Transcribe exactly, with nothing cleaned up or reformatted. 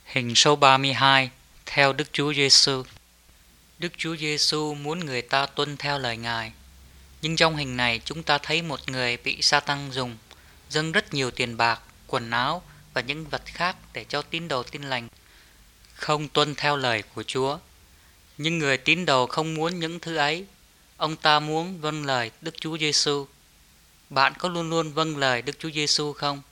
Hình số ba mươi hai. Theo Đức Chúa Giêsu. Đức Chúa Giêsu muốn người ta tuân theo lời Ngài. Nhưng trong hình này chúng ta thấy một người bị Sa-tăng dùng, dâng rất nhiều tiền bạc, quần áo và những vật khác để cho tín đồ Tin lành không tuân theo lời của Chúa. Nhưng người tín đồ không muốn những thứ ấy. Ông ta muốn vâng lời Đức Chúa Giêsu. Bạn có luôn luôn vâng lời Đức Chúa Giêsu không?